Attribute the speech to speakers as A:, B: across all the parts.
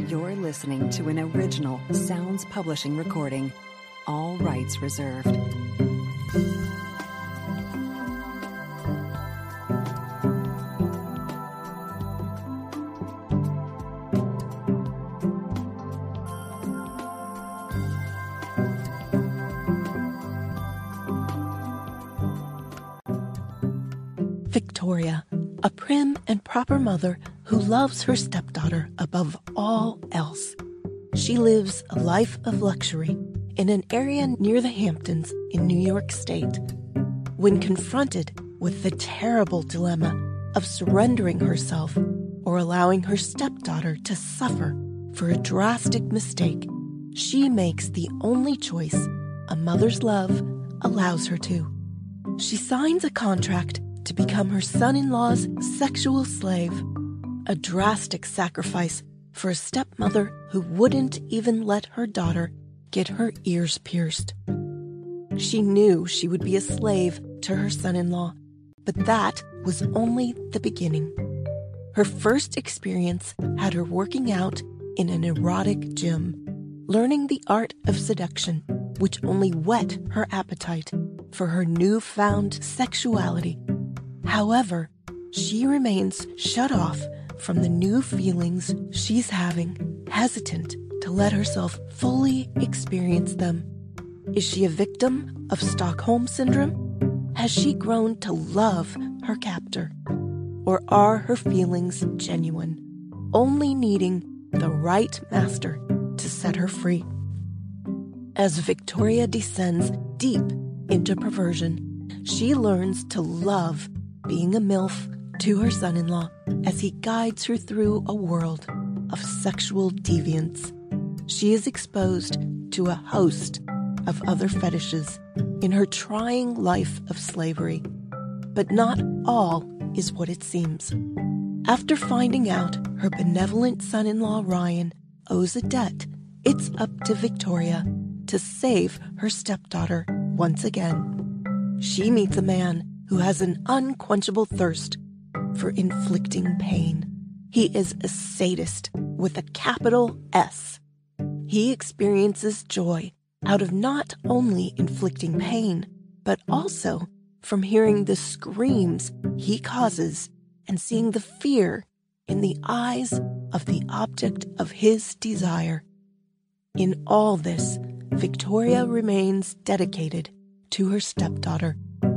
A: You're listening to an original Sounds Publishing recording. All rights reserved.
B: Victoria, a prim and proper mother who loves her stepdaughter above all else. She lives a life of luxury in an area near the Hamptons in New York State. When confronted with the terrible dilemma of surrendering herself or allowing her stepdaughter to suffer for a drastic mistake, she makes the only choice a mother's love allows her to. She signs a contract to become her son-in-law's sexual slave, a drastic sacrifice for a stepmother who wouldn't even let her daughter get her ears pierced. She knew she would be a slave to her son-in-law, but that was only the beginning. Her first experience had her working out in an erotic gym, learning the art of seduction, which only whet her appetite for her newfound sexuality. However, she remains shut off from the new feelings she's having, hesitant to let herself fully experience them. Is she a victim of Stockholm Syndrome? Has she grown to love her captor? Or are her feelings genuine, only needing the right master to set her free? As Victoria descends deep into perversion, she learns to love being a MILF to her son-in-law as he guides her through a world of sexual deviance. She is exposed to a host of other fetishes in her trying life of slavery. But not all is what it seems. After finding out her benevolent son-in-law Ryan owes a debt, it's up to Victoria to save her stepdaughter once again. She meets a man who has an unquenchable thirst for inflicting pain. He is a sadist with a capital S. He experiences joy out of not only inflicting pain, but also from hearing the screams he causes and seeing the fear in the eyes of the object of his desire. In all this, Victoria remains dedicated to her stepdaughter,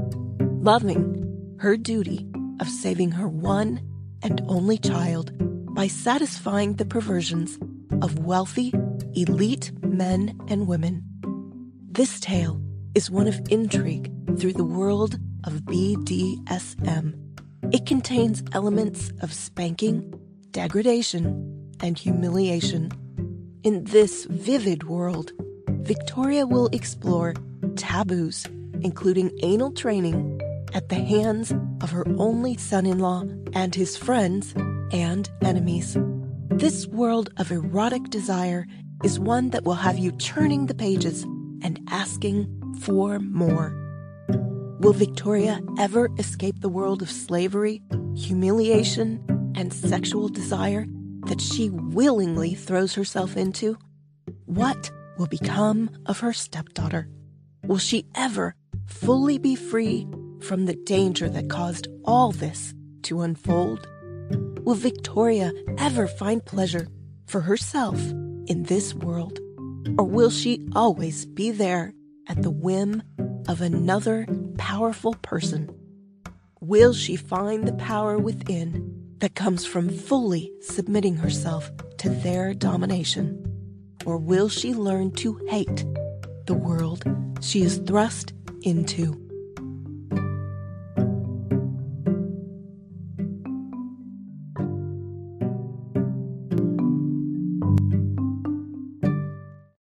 B: loving her duty of saving her one and only child by satisfying the perversions of wealthy, elite men and women. This tale is one of intrigue through the world of BDSM. It contains elements of spanking, degradation, and humiliation. In this vivid world, Victoria will explore taboos, including anal training, at the hands of her only son-in-law and his friends and enemies. This world of erotic desire is one that will have you turning the pages and asking for more. Will Victoria ever escape the world of slavery, humiliation, and sexual desire that she willingly throws herself into? What will become of her stepdaughter? Will she ever fully be free from the danger that caused all this to unfold? Will Victoria ever find pleasure for herself in this world? Or will she always be there at the whim of another powerful person? Will she find the power within that comes from fully submitting herself to their domination? Or will she learn to hate the world she is thrust into?